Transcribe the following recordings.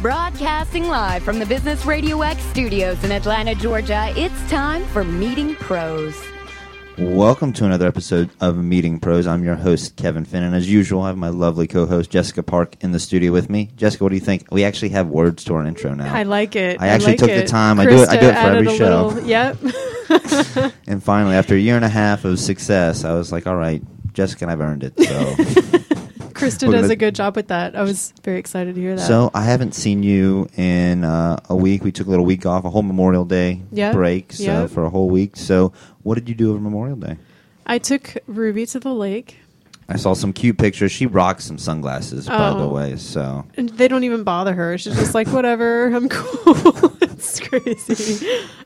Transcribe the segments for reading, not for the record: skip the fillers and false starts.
Broadcasting live from the Business Radio X studios in Atlanta, Georgia, it's time for Meeting Pros. Welcome to another episode of Meeting Pros. I'm your host, Kevin Finn, and as usual, I have my lovely co-host, Jessica Park, in the studio with me. Jessica, what do you think? We actually have words to our intro now. I like it. I actually took the time. I do it for every show. Yep. And finally, after a year and a half of success, I was like, all right, Jessica and I've earned it. So Krista does a good job with that. I was very excited to hear that. So I haven't seen you in a week. We took a little week off, a whole Memorial Day break for a whole week. So what did you do over Memorial Day? I took Ruby to the lake. I saw some cute pictures. She rocks some sunglasses, by the way. So and they don't even bother her. She's just like, whatever, I'm cool. It's crazy.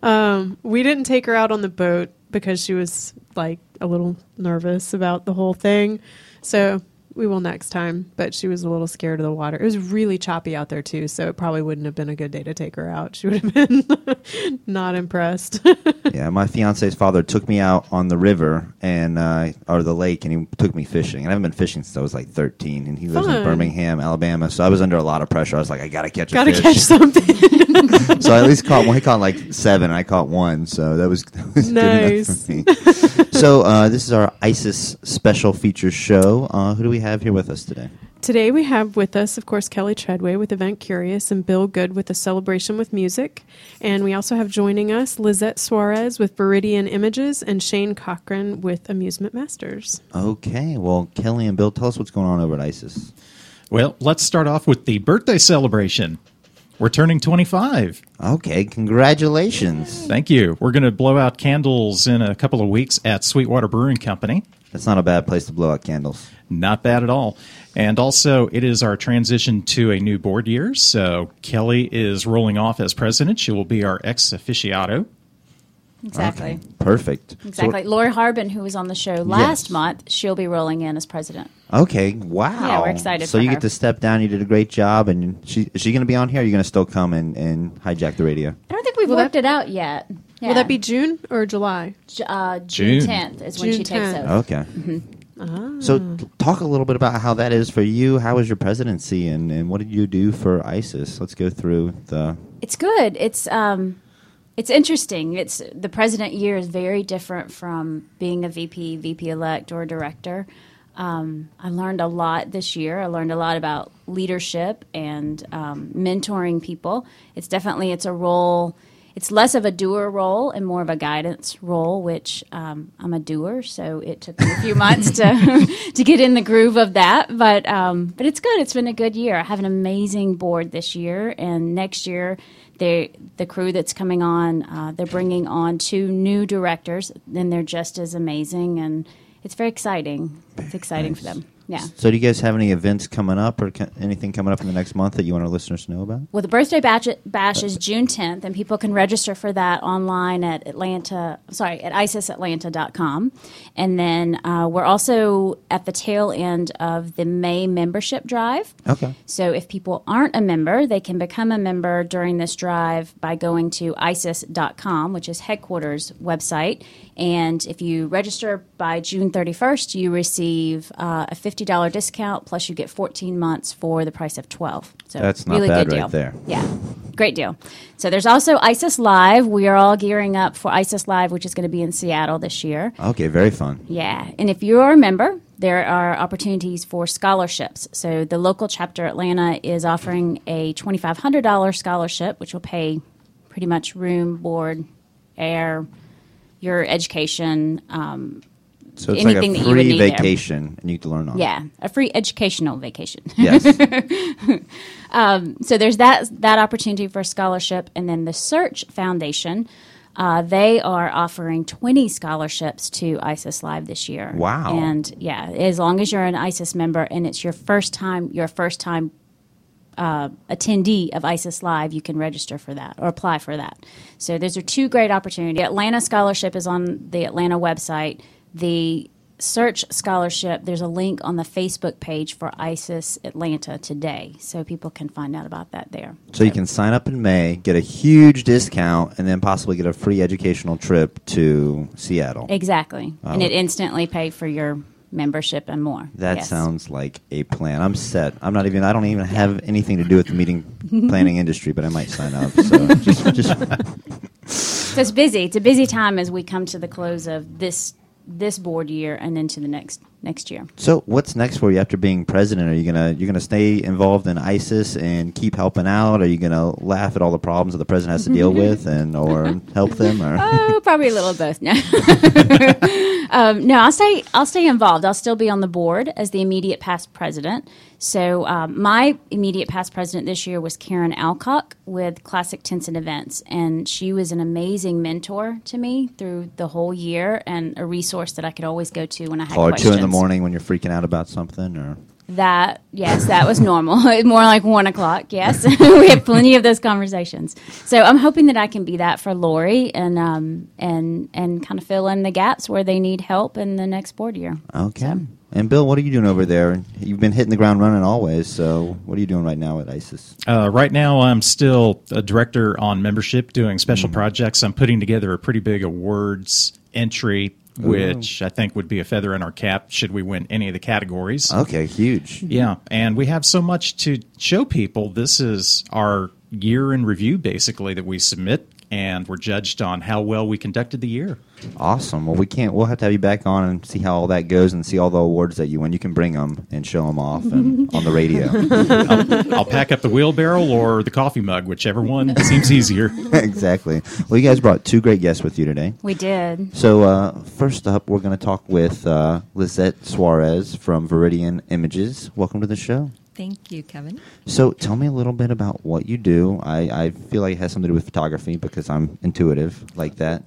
We didn't take her out on the boat because she was like a little nervous about the whole thing. So we will next time, but she was a little scared of the water. It was really choppy out there too, so it probably wouldn't have been a good day to take her out. She would have been not impressed. Yeah, my fiance's father took me out on the river and or the lake, and he took me fishing. And I haven't been fishing since I was like 13, and he lives in Birmingham, Alabama. So I was under a lot of pressure. I was like, I gotta catch a fish. Gotta catch something. So I at least caught one. He caught like 7, and I caught 1. So that was nice. Good enough for me. So this is our ISIS special feature show. Who do we have here with us today? Today we have with us, of course, Kelly Treadway with Event Curious and Bill Good with A Celebration with Music. And we also have joining us Lizette Suarez with Viridian Images and Shane Cochran with Amusement Masters. Okay. Well, Kelly and Bill, tell us what's going on over at ISIS. Well, let's start off with the birthday celebration. We're turning 25. Okay, congratulations. Thank you. We're going to blow out candles in a couple of weeks at Sweetwater Brewing Company. That's not a bad place to blow out candles. Not bad at all. And also, it is our transition to a new board year. So Kelly is rolling off as president. She will be our ex officiato. Exactly. Okay, perfect. Exactly. So, Lori Harbin, who was on the show last month, she'll be rolling in as president. Okay, wow. Yeah, we're excited So for you her. get to step down. You did a great job. And is she going to be on here, or are you going to still come and hijack the radio? I don't think we've worked it out yet. Yeah. Will that be June or July? June 10th is when June she takes 10th. over. Okay. So talk a little bit about how that is for you. How was your presidency, and what did you do for ISIS? Let's go through the... It's good. It's interesting. It's the president year is very different from being a VP-elect, or a director. I learned a lot this year. I learned a lot about leadership and mentoring people. It's a role. It's less of a doer role and more of a guidance role, which I'm a doer, so it took me a few months to get in the groove of that. But it's good. It's been a good year. I have an amazing board this year, and next year the crew that's coming on, they're bringing on 2 new directors, and they're just as amazing, and it's very exciting. It's exciting for them. Yeah. So do you guys have any events coming up, or anything coming up in the next month that you want our listeners to know about? Well, the birthday bash is June 10th, and people can register for that online at isisatlanta.com. And then we're also at the tail end of the May membership drive. Okay. So if people aren't a member, they can become a member during this drive by going to isis.com, which is headquarters website. And if you register by June 31st, you receive a $50 discount, plus you get 14 months for the price of 12. So that's not really bad good deal. right there. Yeah, great deal. So there's also ISIS Live. We are all gearing up for ISIS Live, which is going to be in Seattle this year. Okay, very fun. Yeah, and if you are a member, there are opportunities for scholarships. So the local chapter Atlanta is offering a $2,500 scholarship, which will pay pretty much room, board, air, your education, So it's anything like a that you would free need there. vacation, and you get to learn on. Yeah, a free educational vacation. Yes. So there's that opportunity for a scholarship, and then the Search Foundation, they are offering 20 scholarships to ISIS Live this year. Wow. And yeah, as long as you're an ISIS member and it's your first time attendee of ISIS Live, you can register for that or apply for that. So those are 2 great opportunities. The Atlanta Scholarship is on the Atlanta website. The Search Scholarship, there's a link on the Facebook page for ISIS Atlanta today, so people can find out about that there. So you can sign up in May, get a huge discount, and then possibly get a free educational trip to Seattle. Exactly. And it instantly paid for your membership, and more. That Yes. sounds like a plan. I'm set. I don't even have anything to do with the meeting planning industry, but I might sign up. So just So it's busy. It's a busy time as we come to the close of this board year and into the next year. So what's next for you after being president? Are you gonna stay involved in ISIS and keep helping out? Are you gonna laugh at all the problems that the president has to deal with or help them? Or Oh, probably a little of both. No, no. I'll stay involved. I'll still be on the board as the immediate past president. So my immediate past president this year was Karen Alcock with Classic Tents and Events, and she was an amazing mentor to me through the whole year and a resource that I could always go to when I had call her questions. 2 a.m. when you're freaking out about something, or That was normal. More like 1 o'clock. Yes, we had plenty of those conversations. So I'm hoping that I can be that for Lori and kind of fill in the gaps where they need help in the next board year. okay. And Bill, what are you doing over there? You've been hitting the ground running always. So what are you doing right now at ISIS? Right now, I'm still a director on membership doing special projects. I'm putting together a pretty big awards entry, which I think would be a feather in our cap should we win any of the categories. Okay, huge. Yeah, and we have so much to show people. This is our year in review, basically, that we submit, and we're judged on how well we conducted the year. Awesome. Well, we'll have to have you back on and see how all that goes and see all the awards that you win. You can bring them and show them off and on the radio. I'll pack up the wheelbarrow or the coffee mug, whichever one seems easier. Exactly. Well, you guys brought 2 great guests with you today. We did. So first up, we're going to talk with Lizette Suarez from Viridian Images. Welcome to the show. Thank you, Kevin. So tell me a little bit about what you do. I feel like it has something to do with photography because I'm intuitive like that.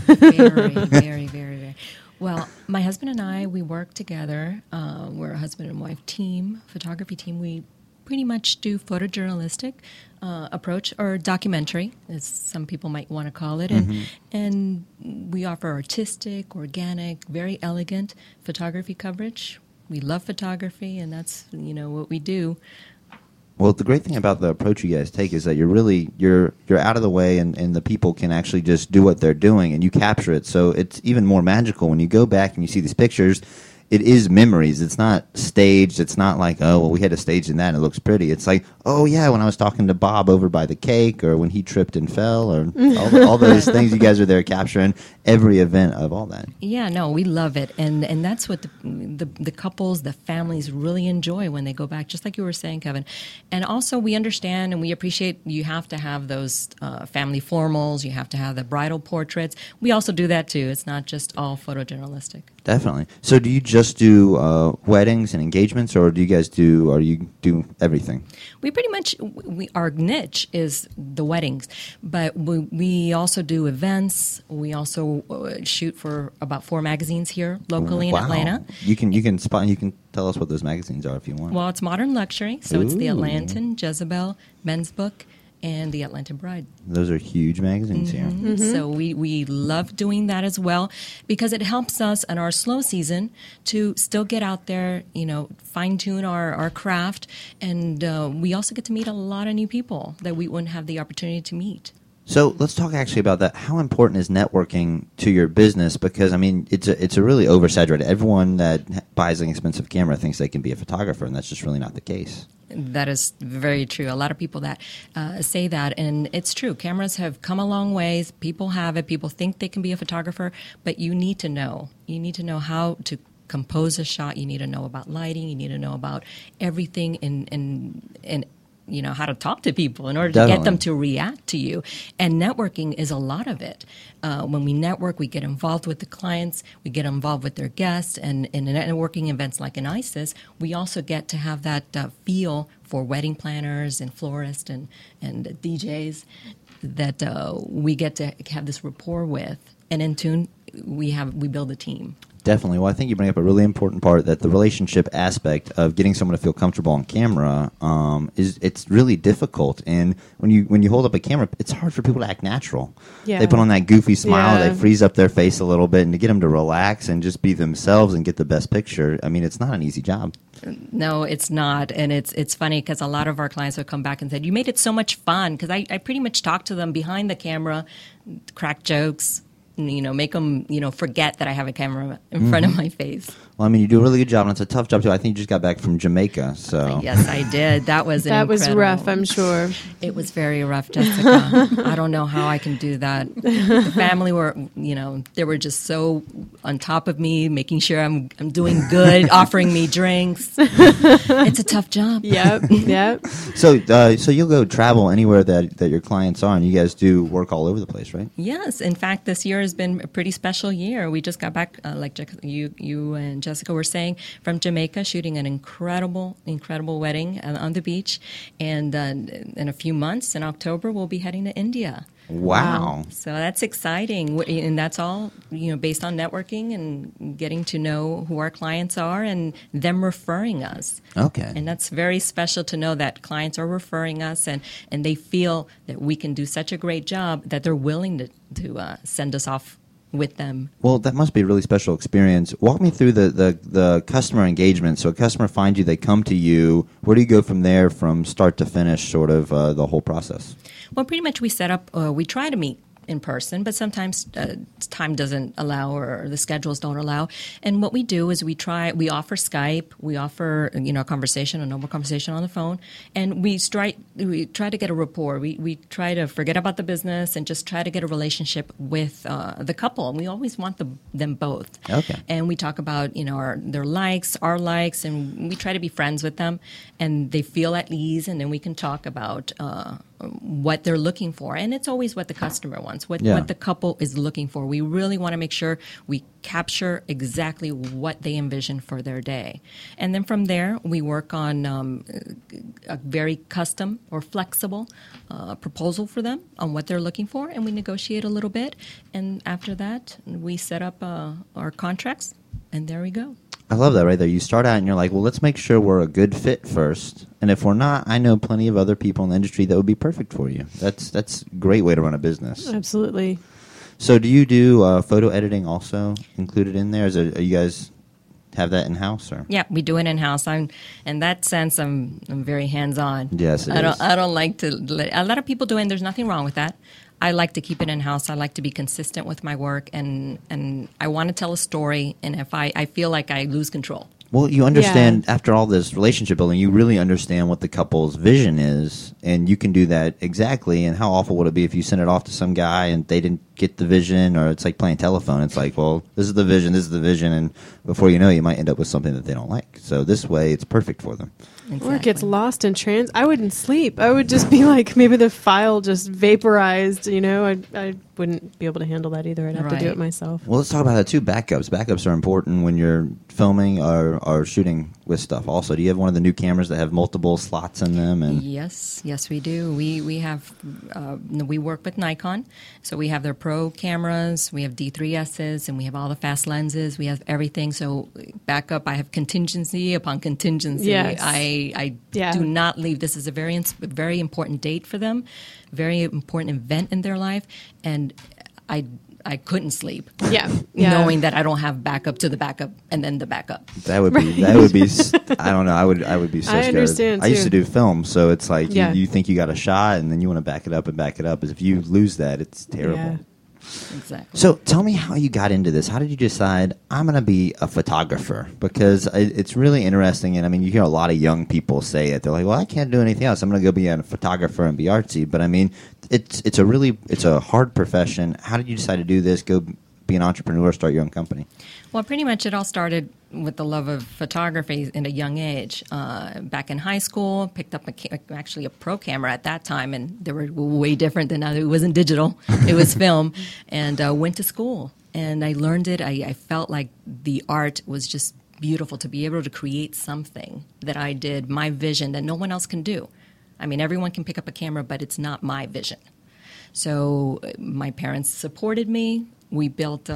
Very. Well, my husband and I, we work together. We're a husband and wife team, photography team. We pretty much do photojournalistic approach, or documentary, as some people might want to call it. And we offer artistic, organic, very elegant photography coverage. We love photography, and that's, what we do. Well, the great thing about the approach you guys take is that you're out of the way, and the people can actually just do what they're doing, and you capture it. So it's even more magical when you go back and you see these pictures. It is memories. It's not staged. It's not like, oh, well, we had a stage in that and it looks pretty. It's like, oh, yeah, when I was talking to Bob over by the cake, or when he tripped and fell, or all those things. You guys are there capturing every event of all that. Yeah, no, we love it. And that's what the couples, the families really enjoy when they go back, just like you were saying, Kevin. And also we understand and we appreciate you have to have those family formals. You have to have the bridal portraits. We also do that, too. It's not just all photojournalistic. Definitely. So do you just do weddings and engagements, or do you do everything? We pretty much, our niche is the weddings, but we also do events. We also shoot for about 4 magazines here locally in Atlanta. You can tell us what those magazines are if you want. Well, it's Modern Luxury, so it's the Atlantan, Jezebel, Men's Book, and the Atlantan Bride. Those are huge magazines here. So we love doing that as well because it helps us in our slow season to still get out there, fine-tune our craft, and we also get to meet a lot of new people that we wouldn't have the opportunity to meet. So let's talk actually about that. How important is networking to your business? Because, it's a really oversaturated. Everyone that buys an expensive camera thinks they can be a photographer, and that's just really not the case. That is very true. A lot of people that say that, and it's true. Cameras have come a long ways. People have it. People think they can be a photographer, but you need to know. You need to know how to compose a shot. You need to know about lighting. You need to know about everything and how to talk to people in order to get them to react to you. And networking is a lot of it. When we network, we get involved with the clients, we get involved with their guests, and in networking events like in ISIS, we also get to have that feel for wedding planners and florists and DJs that we get to have this rapport with. And in tune, we build a team. Definitely. Well, I think you bring up a really important part, that the relationship aspect of getting someone to feel comfortable on camera it's really difficult. And when you hold up a camera, it's hard for people to act natural. Yeah. They put on that goofy smile, Yeah. they freeze up their face a little bit, and to get them to relax and just be themselves and get the best picture, it's not an easy job. No, it's not. And it's funny because a lot of our clients have come back and said, you made it so much fun, because I pretty much talk to them behind the camera, crack jokes, make them, forget that I have a camera in front of my face. Well, I mean, you do a really good job, and it's a tough job too. I think you just got back from Jamaica, so Yes, I did. That was was rough, I'm sure. It was very rough, Jessica. I don't know how I can do that. The family were, they were just so on top of me, making sure I'm doing good, offering me drinks. It's a tough job. Yep. So you'll go travel anywhere that your clients are, and you guys do work all over the place, right? Yes. In fact, this year has been a pretty special year. We just got back, like you and Jessica were saying, from Jamaica, shooting an incredible wedding on the beach. And in a few months, in October, we'll be heading to India. Wow. So that's exciting. And that's all, based on networking and getting to know who our clients are and them referring us. Okay. And that's very special to know that clients are referring us and they feel that we can do such a great job that they're willing to send us off with them. Well, that must be a really special experience. Walk me through the customer engagement. So a customer finds you, they come to you. Where do you go from there, from start to finish, sort of the whole process? Well, pretty much we set up, we try to meet in person, but sometimes time doesn't allow or the schedules don't allow. And what we do is we offer Skype, we offer a normal conversation on the phone, and we try to get a rapport. We try to forget about the business and just try to get a relationship with the couple. And we always want them both. Okay. And we talk about their likes, our likes, and we try to be friends with them, and they feel at ease, and then we can talk about what they're looking for. And it's always what the customer wants, what the couple is looking for. We really want to make sure we capture exactly what they envision for their day. And then from there, we work on a very custom or flexible proposal for them on what they're looking for, and we negotiate a little bit. And after that, we set up our contracts, and there we go. I love that right there. You start out and you're like, well, let's make sure we're a good fit first. And if we're not, I know plenty of other people in the industry that would be perfect for you. That's a great way to run a business. Absolutely. So do you do photo editing also included in there? Are you guys have that in-house? Or? Yeah, we do it in-house. In that sense, I'm very hands-on. Yes, I don't like to a lot of people do it, and there's nothing wrong with that. I like to keep it in-house. I like to be consistent with my work, and I want to tell a story, and if I feel like I lose control. Well, you understand, after all this relationship building, you really understand what the couple's vision is, and you can do that exactly. And how awful would it be if you sent it off to some guy and they didn't get the vision, or it's like playing telephone. It's like, well, this is the vision, and before you know it, you might end up with something that they don't like. So this way, it's perfect for them. Exactly. Or it gets lost in I wouldn't sleep. I would just be like, maybe the file just vaporized, I wouldn't be able to handle that either. I'd have to do it myself. Well, let's talk about that too. Backups. Backups are important when you're filming or shooting with stuff. Also, do you have one of the new cameras that have multiple slots in them? And yes, we do. We have we work with Nikon, so we have their Pro cameras, we have D3Ss, and we have all the fast lenses. We have everything. So backup, I have contingency upon contingency. Yes. I do not leave. This is a very important date for them, very important event in their life, and I couldn't sleep. Yeah. Knowing that I don't have backup to the backup and then the backup. That would be I don't know. I would be so scared. I understand, I used to too. do film, so it's like you think you got a shot, and then you want to back it up. Because if you lose that, it's terrible. Yeah. Exactly. So tell me how you got into this. How did you decide I'm going to be a photographer? Because it's really interesting, and I mean, you hear a lot of young people say it. They're like, "Well, I can't do anything else. I'm going to go be a photographer and be artsy." But I mean, it's a hard profession. How did you decide to do this? Go be an entrepreneur, start your own company? Well, pretty much it all started with the love of photography in a young age. Back in high school, picked up actually a Pro camera at that time, and they were way different than now. It wasn't digital; it was film. And went to school, and I learned it. I felt like the art was just beautiful to be able to create something that I did, my vision that no one else can do. I mean, everyone can pick up a camera, but it's not my vision. So my parents supported me. We built,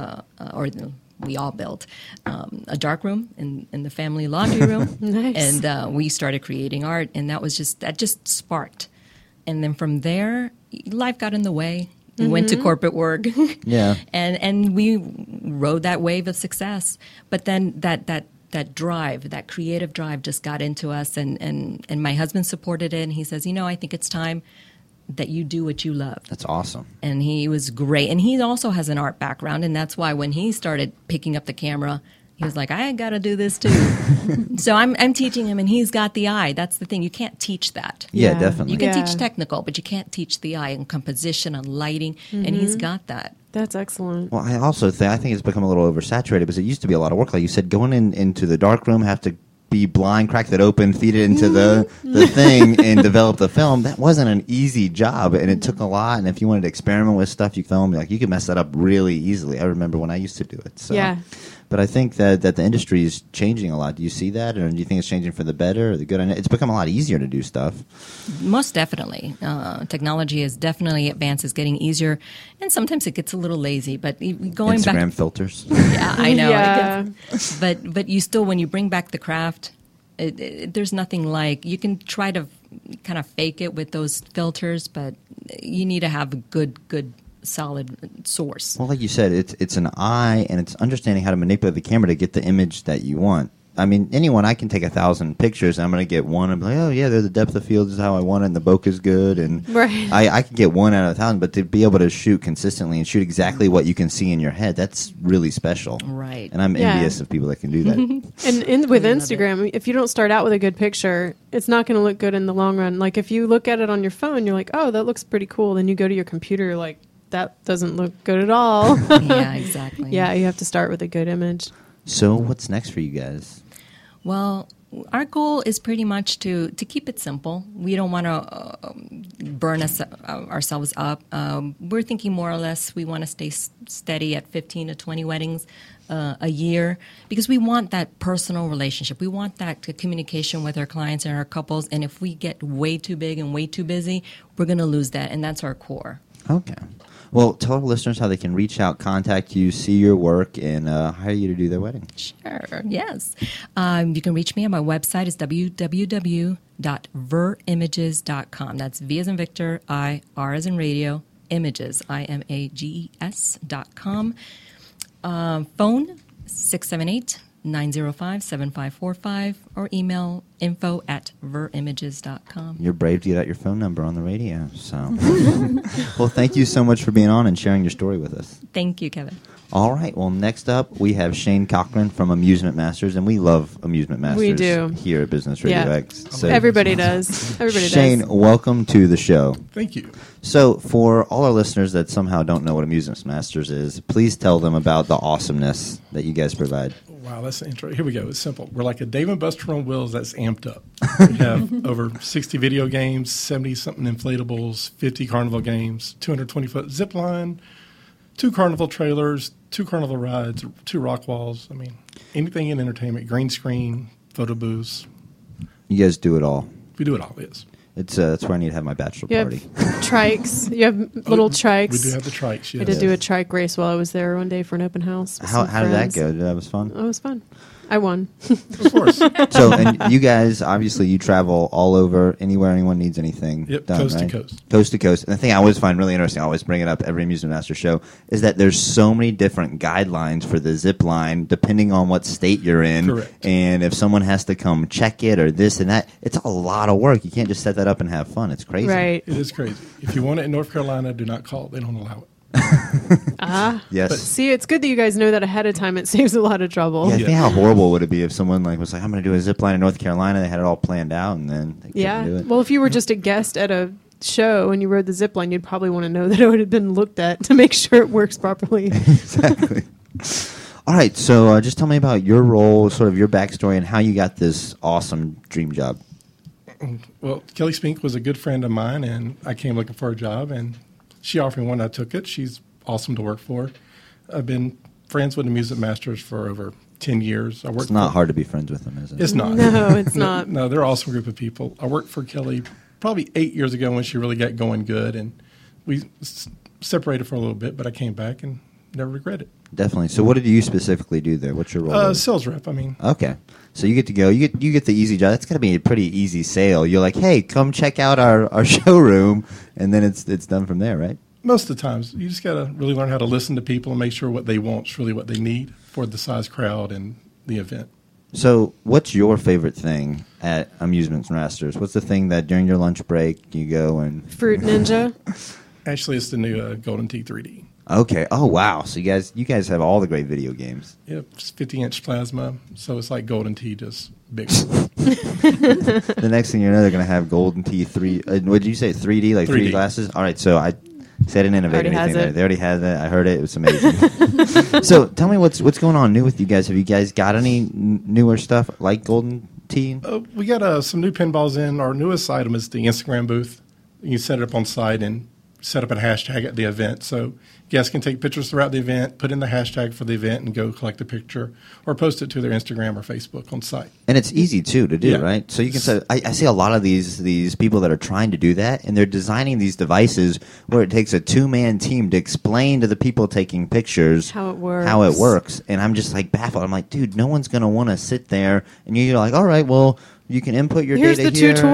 we all built a dark room in the family laundry room. Nice. And we started creating art, and that just sparked. And then from there, life got in the way. We went to corporate work. Yeah. And we rode that wave of success. But then that drive, that creative drive just got into us, and my husband supported it, and he says, I think it's time that you do what you love. That's awesome. And he was great. And he also has an art background, and that's why when he started picking up the camera, He was like, I got to do this too. So I'm teaching him, and he's got the eye. That's the thing. You can't teach that. Yeah, definitely. You can Yeah. teach technical, but you can't teach the eye and composition and lighting, and he's got that. That's excellent. Well, I also think it's become a little oversaturated because it used to be a lot of work. Like you said, going into the dark room, have to be blind, crack that open, feed it into the thing, and develop the film. That wasn't an easy job, and it took a lot. And if you wanted to experiment with stuff, you film, like you could mess that up really easily. I remember when I used to do it. So. Yeah. But I think that the industry is changing a lot. Do you see that, or do you think it's changing for the better or the good? I know it's become a lot easier to do stuff. Most definitely. Technology is definitely advanced, is getting easier, and sometimes it gets a little lazy. But going Instagram back, filters. yeah, I know. Yeah. But you still, when you bring back the craft, there's nothing like, you can try to kind of fake it with those filters, but you need to have a good solid source. Well, like you said, it's an eye, and it's understanding how to manipulate the camera to get the image that you want. I mean, I can take 1,000 pictures, and I'm going to get one and be like, oh, yeah, the depth of field is how I want it, and the bokeh is good. And Right. I can get 1 out of 1,000, but to be able to shoot consistently and shoot exactly what you can see in your head, that's really special. Right. And I'm Yeah. envious of people that can do that. And with I love Instagram, if you don't start out with a good picture, it's not going to look good in the long run. Like if you look at it on your phone, you're like, oh, that looks pretty cool. Then you go to your computer, you're like, that doesn't look good at all. Yeah, exactly. Yeah, you have to start with a good image. So what's next for you guys? Well, our goal is pretty much to keep it simple. We don't want to burn ourselves up. We're thinking more or less we want to stay steady at 15 to 20 weddings a year, because we want that personal relationship. We want that communication with our clients and our couples. And if we get way too big and way too busy, we're going to lose that. And that's our core. Okay. Well, tell our listeners how they can reach out, contact you, see your work, and hire you to do their wedding. Sure, yes. You can reach me on my website. It's www.verimages.com. That's V as in Victor, I, R as in radio, images, IMAGES.com. Phone 678-905-7545, or email info@verimages.com. You're brave to get out your phone number on the radio. So, well, thank you so much for being on and sharing your story with us. Thank you, Kevin. All right. Well, next up, we have Shane Cochran from Amusement Masters, and we love Amusement Masters We do. here at Business Radio Yeah. X. So, Everybody does. Everybody Shane, does. welcome to the show. Thank you. So, for all our listeners that somehow don't know what Amusement Masters is, please tell them about the awesomeness that you guys provide. Wow, that's the intro. Here we go. It's simple. We're like a Dave & Buster on wheels that's amped up. We have over 60 video games, 70-something inflatables, 50 carnival games, 220-foot zip line, 2 carnival trailers, 2 carnival rides, 2 rock walls. I mean, anything in entertainment, green screen, photo booths. You guys do it all. We do it all, yes. It's that's where I need to have my bachelor You have party. trikes. You have little trikes. We do have the trikes, I yes. had to do a trike race while I was there one day for an open house. with How some did that friends. go? That was fun. Oh, it was fun. I won. Of course. So, and you guys, obviously, you travel all over, anywhere anyone needs anything Yep, done, coast to right? coast. Coast to coast. And the thing I always find really interesting, I always bring it up every Amusement Master show, is that there's so many different guidelines for the zip line, depending on what state you're in. Correct. And if someone has to come check it or this and that, it's a lot of work. You can't just set that up and have fun. It's crazy. Right. It is crazy. If you want it in North Carolina, do not call. They don't allow it. Yes. See, it's good that you guys know that ahead of time. It saves a lot of trouble. Yeah, I Yeah. think how horrible would it be if someone was like, I'm going to do a zip line in North Carolina. They had it all planned out, and then they couldn't do it. Well, if you were just a guest at a show and you rode the zip line, you'd probably want to know that it would have been looked at to make sure it works properly. Exactly. All right, so just tell me about your role, sort of your backstory, and how you got this awesome dream job. Well, Kelly Spink was a good friend of mine, and I came looking for a job, and she offered me one. I took it. She's awesome to work for. I've been friends with Amusement Masters for over 10 years. I worked It's not for, hard to be friends with them, is it? It's not. No, it's not. No, they're an awesome group of people. I worked for Kelly probably 8 years ago when she really got going good, and we separated for a little bit, but I came back and never regret it. Definitely. So what did you specifically do there? What's your role? there? Sales rep, I mean. Okay. So you get to go. You get the easy job. That's got to be a pretty easy sale. You're like, hey, come check out our showroom, and then it's done from there, right? Most of the times, you just got to really learn how to listen to people and make sure what they want is really what they need for the size crowd and the event. So what's your favorite thing at Amusement Masters? What's the thing that during your lunch break you go and... Fruit Ninja. Actually, it's the new Golden Tee 3D. Okay. Oh wow. So you guys have all the great video games. Yep, it's 50-inch plasma, so it's like Golden Tee, just bigger. The next thing you know, they're going to have Golden Tee 3. What did you say? 3D, like 3D 3D glasses. All right. So I didn't innovate Already anything has there. it. They already had that. I heard it. It was amazing. So tell me what's going on new with you guys. Have you guys got any newer stuff like Golden Tee? We got some new pinballs in. Our newest item is the Instagram booth. You can set it up on site and set up a hashtag at the event. So guests can take pictures throughout the event, put in the hashtag for the event, and go collect a picture or post it to their Instagram or Facebook on site. And it's easy too to do, Yeah. right? So you can say, I see a lot of these people that are trying to do that, and they're designing these devices where it takes a 2-man team to explain to the people taking pictures How it works. And I'm just like baffled. I'm like, dude, no one's gonna want to sit there, and you're like, all right, well, you can input your Here's data the here.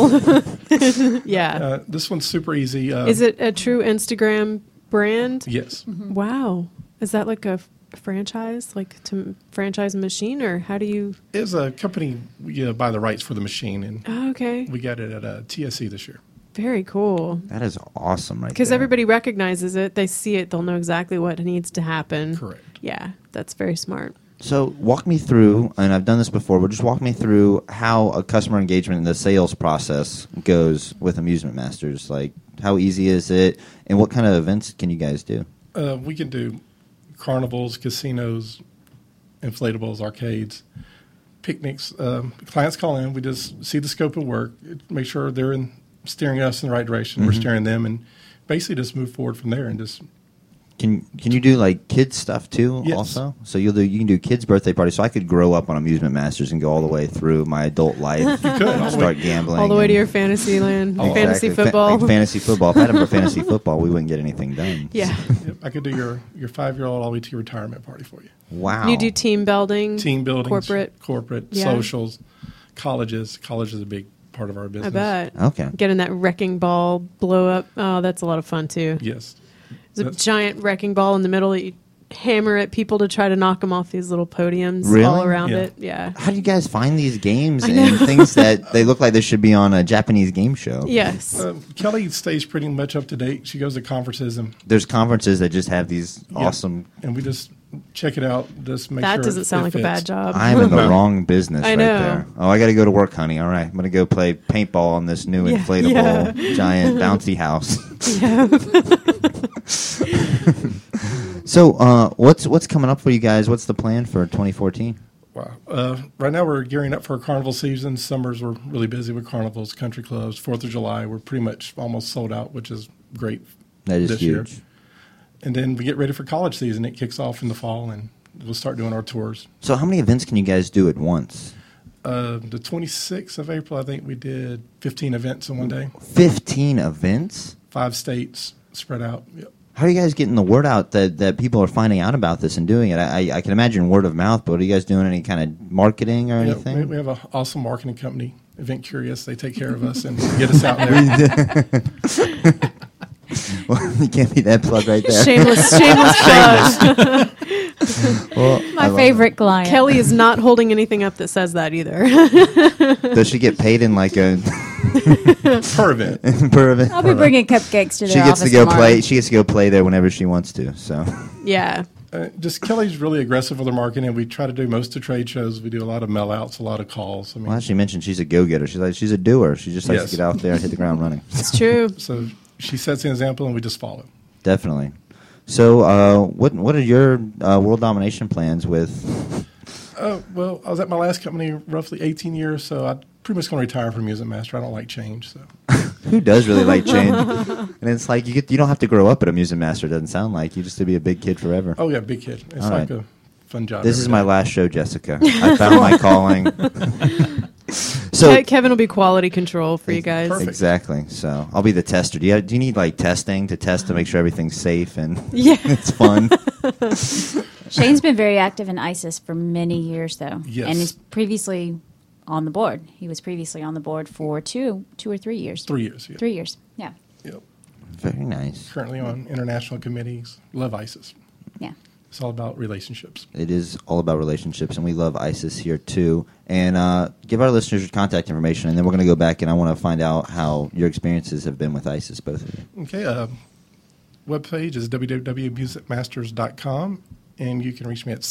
tutorial. Yeah. This one's super easy. Is it a true Instagram brand? Yes. Wow. Is that like a franchise, like to franchise a machine, or how do you? It's a company we buy the rights for the machine, and Oh, okay. we got it at TSC this year. Very cool. That is awesome, right? Because there. everybody recognizes it. They see it. They'll know exactly what needs to happen. Correct. Yeah. That's very smart. So walk me through, and I've done this before, but just walk me through how a customer engagement and the sales process goes with Amusement Masters. Like, how easy is it, and what kind of events can you guys do? We can do carnivals, casinos, inflatables, arcades, picnics. Clients call in. We just see the scope of work, make sure they're steering us in the right direction. We're steering them, and basically just move forward from there and just. Can you do like kids stuff too? Yes. Also, so you can do kids' birthday parties. So I could grow up on Amusement Masters and go all the way through my adult life. You could. and start gambling All the way to and- your fantasy land, Oh, fantasy exactly. football. Like fantasy football. If I had him for fantasy football, we wouldn't get anything done. Yeah. Yep, I could do your 5-year-old all the way to your retirement party for you. Wow. You do team building, Team buildings, corporate, yeah. socials, colleges. College is a big part of our business. I bet. Okay. Getting that wrecking ball blow up. Oh, that's a lot of fun too. Yes. There's a That's- giant wrecking ball in the middle that you hammer at people to try to knock them off these little podiums Really? all around Yeah. it. Yeah. How do you guys find these games and things that they look like they should be on a Japanese game show? Yes. Kelly stays pretty much up to date. She goes to conferences and There's conferences that just have these Yeah. awesome. and we just check it out. Just make That sure doesn't sound it like a fits. bad job. I'm in the wrong business I right know. there. Oh, I got to go to work, honey. All right, I'm going to go play paintball on this new Yeah, inflatable giant bouncy house. So, what's coming up for you guys? What's the plan for 2014? Wow. Right now we're gearing up for our carnival season. Summers we're really busy with carnivals, country clubs. 4th of July we're pretty much almost sold out, which is great. That is this year. huge. And then we get ready for college season. It kicks off in the fall, and we'll start doing our tours. So, how many events can you guys do at once? The 26th of April, I think we did 15 events in one day. 15 events? 5 states spread out. Yep. How are you guys getting the word out that people are finding out about this and doing it? I can imagine word of mouth, but are you guys doing any kind of marketing or Yeah, anything? we have an awesome marketing company, Event Curious. They take care of us and get us out there. Well, you can't be that plug right there. Shameless plug. Well, My favorite client. Kelly is not holding anything up that says that either. does she get paid in like a Per event. per event? I'll be bringing cupcakes to She their gets to office go tomorrow. play. She gets to go play there whenever she wants to. So Yeah. Just Kelly's really aggressive with her marketing. We try to do most of trade shows. We do a lot of mail outs, a lot of calls. I mean, well, she mentioned she's a go-getter. She's a doer. She just likes Yes. to get out there and hit the ground running. It's true. so she sets an example, and we just follow. Definitely. So, what are your world domination plans with? Well, I was at my last company roughly 18 years, so I'm pretty much going to retire from Music Master. I don't like change. So Who does really like change? And it's like you don't have to grow up at Amusement Master. It doesn't sound like you just to be a big kid forever. Oh, yeah, big kid. It's All like right. a fun job. This every is my day. last show, Jessica. I found my calling. So Kevin will be quality control for you guys. Perfect. exactly. So I'll be the tester. Do you need like testing to test to make sure everything's safe and Yeah. it's fun? Shane's been very active in ISIS for many years, though. Yes. And is previously on the board. He was previously on the board for two or 3 years. 3 years. Yeah. 3 years, yeah. Yep. Very nice. Currently on international committees. Love ISIS. Yeah. It's all about relationships. It is all about relationships, and we love ISIS here too. And give our listeners your contact information, and then we're going to go back and I want to find out how your experiences have been with ISIS, both of you. Okay. webpage is www.musicmasters.com, and you can reach me at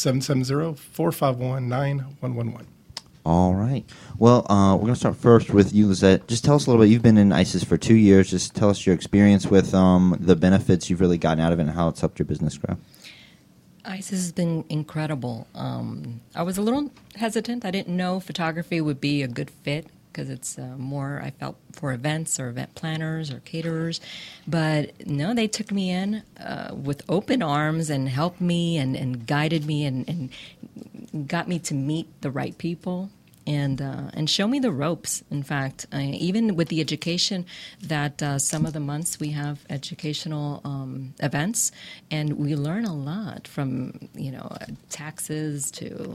770-451-9111. All right. Well, we're going to start first with you, Lizette. Just tell us a little bit. You've been in ISIS for 2 years. Just tell us your experience with the benefits you've really gotten out of it and how it's helped your business grow. ISIS has been incredible. I was a little hesitant. I didn't know photography would be a good fit because it's more, I felt, for events or event planners or caterers. But no, they took me in with open arms and helped me and guided me and got me to meet the right people and show me the ropes. In fact, even with the education that some of the months we have educational events, and we learn a lot from, taxes to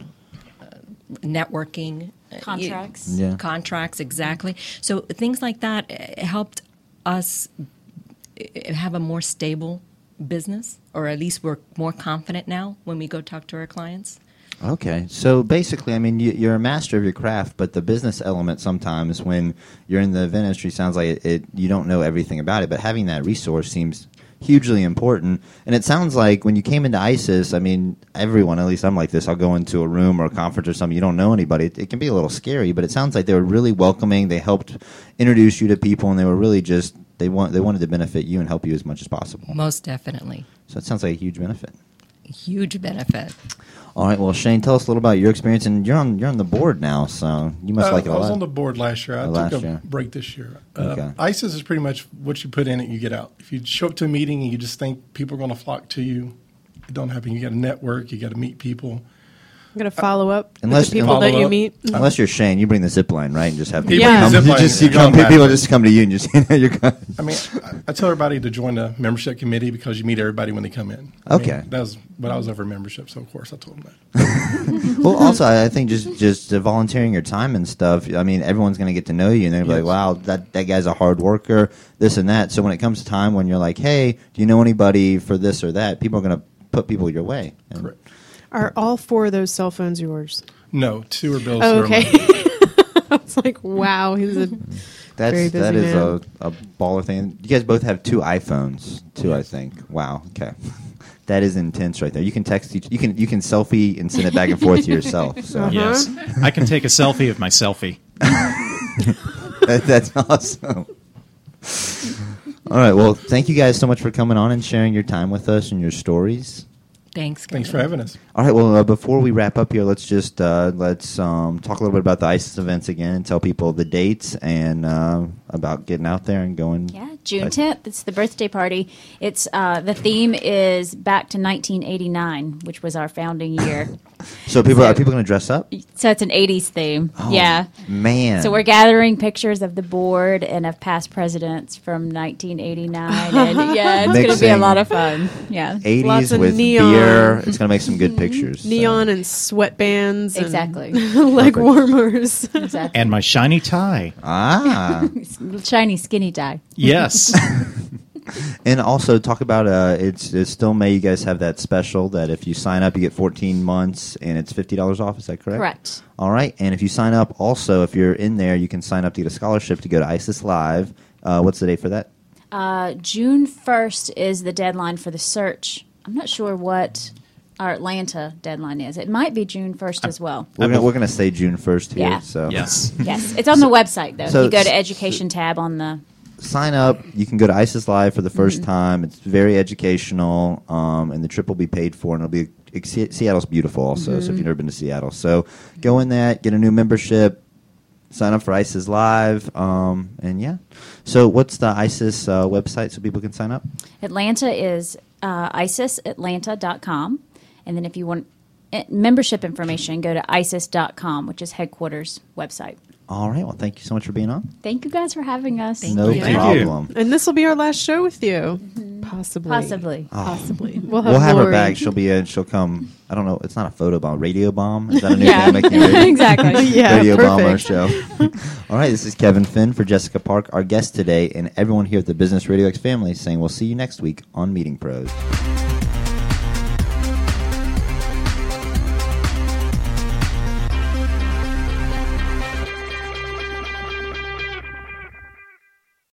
networking. Contracts. Yeah. Contracts, exactly. So things like that helped us have a more stable business, or at least we're more confident now when we go talk to our clients. Okay. So basically, I mean, you're a master of your craft, but the business element sometimes when you're in the event industry sounds like you don't know everything about it, but having that resource seems hugely important. And it sounds like when you came into ISIS, I mean, everyone, at least I'm like this, I'll go into a room or a conference or something, you don't know anybody. It can be a little scary, but it sounds like they were really welcoming. They helped introduce you to people, and they were really just, they wanted to benefit you and help you as much as possible. Most definitely. So it sounds like a huge benefit. Huge benefit. All right, well, Shane, tell us a little about your experience, and you're on the board now, so you must like it a lot. I was on the board last year. I took a year. break this year. Okay. ISIS is pretty much what you put in it, you get out. If you show up to a meeting and you just think people are going to flock to you, it don't happen. You got to network. You got to meet people. I'm going to follow up Unless- with the people that Follow you up. meet. Unless you're Shane, you bring the zip line, right, and just have people Yeah. come. Zip line, You you're going people backwards. just come to you and just you're good. I mean, I tell everybody to join the membership committee because you meet everybody when they come in. Okay. That was when I was over membership, so of course I told them that. Well, also, I think just volunteering your time and stuff. I mean, everyone's going to get to know you, and they're going to be like, Yes. "Wow, that guy's a hard worker." This and that. So when it comes to time when you're like, "Hey, do you know anybody for this or that?" People are going to put people your way. And Correct. Are all four of those cell phones yours? No, 2 are Bill's. Oh, 2 are okay. mine. I was like, wow, he's a very busy that is man. a baller thing. You guys both have 2 iPhones too, I think. Wow. Okay. That is intense right there. You can text each. You can selfie and send it back and forth to yourself. So Yes. I can take a selfie of my selfie. that's awesome. All right. Well, thank you guys so much for coming on and sharing your time with us and your stories. Thanks. Thanks for Kevin. having us. All right. Well, before we wrap up here, let's just talk a little bit about the ISIS events again and tell people the dates and about getting out there and going. Yeah, June 10th. It's the birthday party. It's the theme is back to 1989, which was our founding year. So are people going to dress up? So it's an 80s theme. Oh, yeah. Man. So we're gathering pictures of the board and of past presidents from 1989, and yeah, it's going to be a Mixing lot of fun. Yeah, 80s Lots of with neon. beer. It's going to make some good pictures. so. Neon and sweatbands. exactly, And leg warmers. exactly. And my shiny tie. Ah. Shiny skinny tie. Yes. And also talk about it's still May. You guys have that special that if you sign up, you get 14 months and it's $50 off. Is that correct? Correct. All right. And if you sign up, also if you're in there, you can sign up to get a scholarship to go to ISIS Live. What's the date for that? June 1st is the deadline for the search. I'm not sure what our Atlanta deadline is. It might be June 1st as well. We're gonna say June 1st here. Yeah. So Yes. Yes, it's on the website though. so If you go s- to education tab on the. sign up. You can go to ISIS Live for the first time. It's very educational, and the trip will be paid for, and it'll be Seattle's beautiful also. So if you've never been to Seattle, so go in that, get a new membership, sign up for ISIS Live, and yeah. So what's the ISIS website so people can sign up? Atlanta is isisatlanta.com. And then if you want membership information, go to isis.com, which is headquarters website. All right. Well, thank you so much for being on. Thank you guys for having us. No you. Thank you. problem. And this will be our last show with you. Possibly. Possibly. Possibly. We'll have her Lori. back. She'll be in. She'll come. I don't know. It's not a photo bomb. Radio bomb. Is that a new Yeah. thing? Making radio? Exactly. Yeah, Radio Bomber perfect. show. All right, this is Kevin Finn for Jessica Park, our guest today, and everyone here at the Business Radio X family saying we'll see you next week on Meeting Pros.